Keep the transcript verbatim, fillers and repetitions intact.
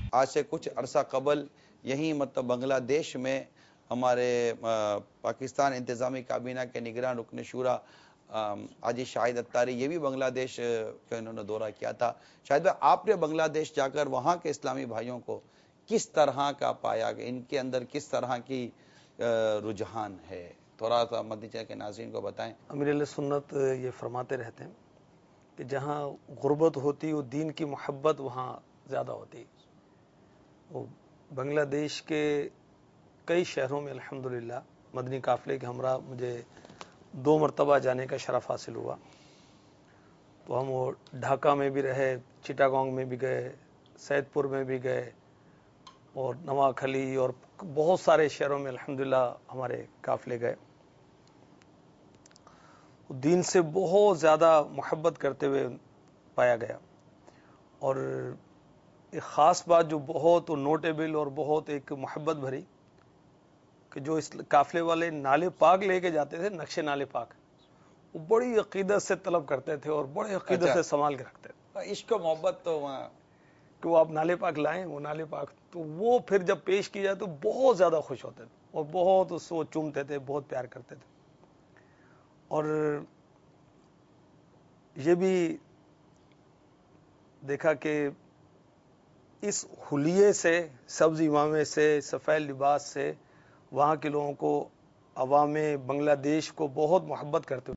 آج سے کچھ عرصہ قبل یہیں مطلب بنگلہ دیش میں ہمارے پاکستان انتظامی کابینہ کے نگران رکن شورا حاجی شاہد اتاری یہ بھی بنگلہ دیش کا انہوں نے دورہ کیا تھا. شاہد بھائی آپ نے بنگلہ دیش جا کر وہاں کے اسلامی بھائیوں کو کس طرح کا پایا کہ ان کے اندر کس طرح کی رجحان ہے؟ تھوڑا سا مدنی چینل کے ناظرین کو بتائیں. امیر اہل سنت یہ فرماتے رہتے ہیں کہ جہاں غربت ہوتی وہ دین کی محبت وہاں زیادہ ہوتی. وہ بنگلہ دیش کے کئی شہروں میں الحمدللہ مدنی قافلے کے ہمراہ مجھے دو مرتبہ جانے کا شرف حاصل ہوا. تو ہم وہ ڈھاکہ میں بھی رہے، چٹاگانگ میں بھی گئے، سید پور میں بھی گئے اور نواکھلی اور بہت سارے شہروں میں الحمدللہ ہمارے قافلے گئے. دین سے بہت زیادہ محبت کرتے ہوئے پایا گیا. اور ایک خاص بات جو بہت نوٹیبل اور بہت ایک محبت بھری کہ جو اس قافلے والے نالے پاک لے کے جاتے تھے، نقشے نالے پاک، وہ بڑی عقیدت سے طلب کرتے تھے اور بڑے عقیدت سے سنبھال کے رکھتے تھے. عشق و محبت تو وہاں کہ وہ آپ نالے پاک لائیں، وہ نالے پاک تو وہ پھر جب پیش کی جائے تو بہت زیادہ خوش ہوتے تھے اور بہت اس کو چومتے تھے، بہت پیار کرتے تھے. اور یہ بھی دیکھا کہ اس حلیے سے، سبز امامے سے، سفید لباس سے وہاں کے لوگوں کو، عوام بنگلہ دیش کو بہت محبت کرتے